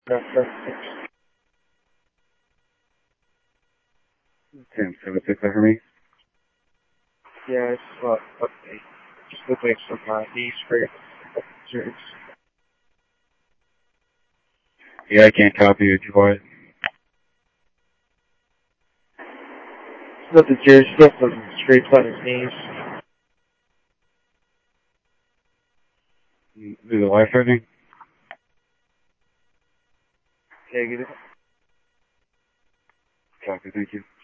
That's 1076 for me. yeah, it's okay. Just look like some knees for your insurance. Yeah, I can't copy you, boy. It's nothing serious, just some scrapes on his knees. Do the life hurting? Yeah, get it. Copy, thank you.